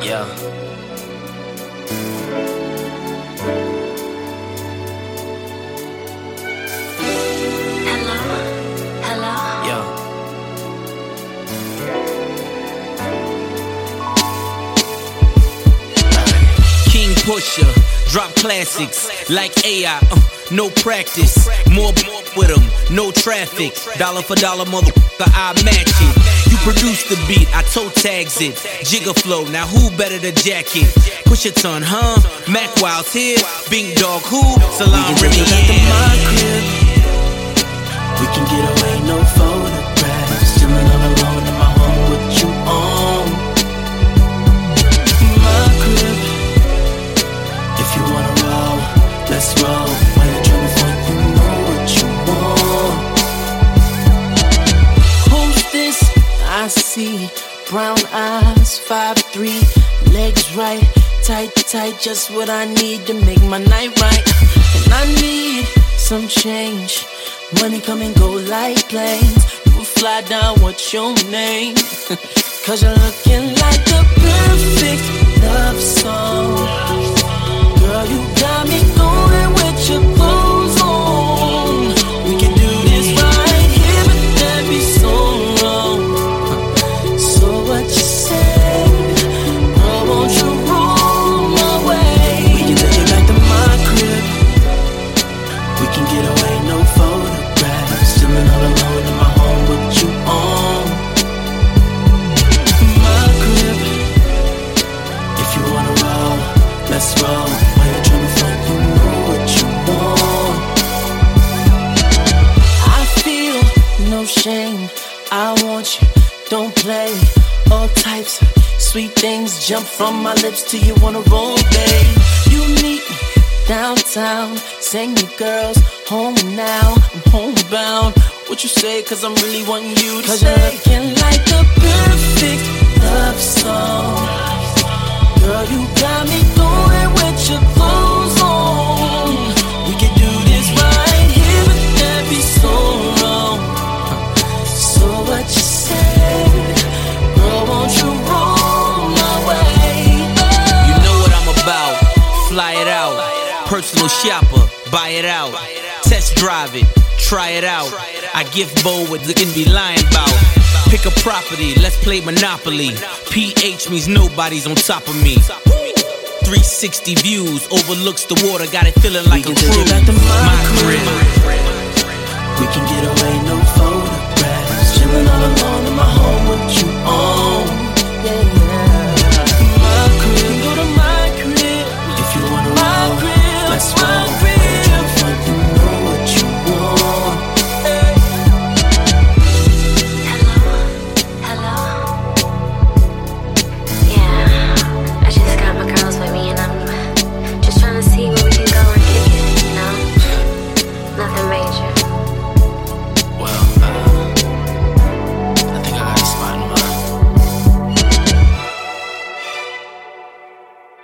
Yeah. Hello, hello. Yeah. King Pusher, drop classics like AI. No practice, more with them, no traffic. Dollar for dollar, motherfucker, I match it. You produce the beat, I toe tags it. Jigger flow, now who better to jack it? Push a ton, huh? Mac Wild's here, Big Dog who? Salam Remy, We can get away, no photographs. Chillin' all alone in my home with you on my crib. If you wanna roll, let's roll. While you're trying to find, you know what you want. Who's this? I see brown eyes, 5'3", legs right, tight, tight, just what I need to make my night right. And I need some change. Money come and go like planes. You will fly down, what's your name? Cause you're looking like the perfect love song. Girl, you got me going with your clothes on. We can do this right here, but that'd be so wrong. So what you say? Girl, won't you roll my way? We can take it back to my crib. We can get away, no photographs. Chillin' all alone in my home with you on my crib. If you wanna roll, let's roll. While you're trying to find, you know what you want. I feel no shame, I want you, don't play. All types of sweet things jump from my lips till you wanna roll, babe. You meet me downtown, sing you girls home now, I'm homebound. What you say, cause I'm really wanting you to. Cause you're looking like the perfect love song. Girl, you got me going with your clothes on. We can do this right here, but that'd be so wrong. So what you say? Girl, won't you roll my way? you know what I'm about. Fly it out. Personal shopper, buy it out. Test drive it, try it out. I gift bowl with looking be lying about. Pick a property, let's play Monopoly. PH means nobody's on top of me. 360 views, overlooks the water, got it feeling like a cruise. My crib. We can get away, no photographs. Chillin' all alone in my home with you on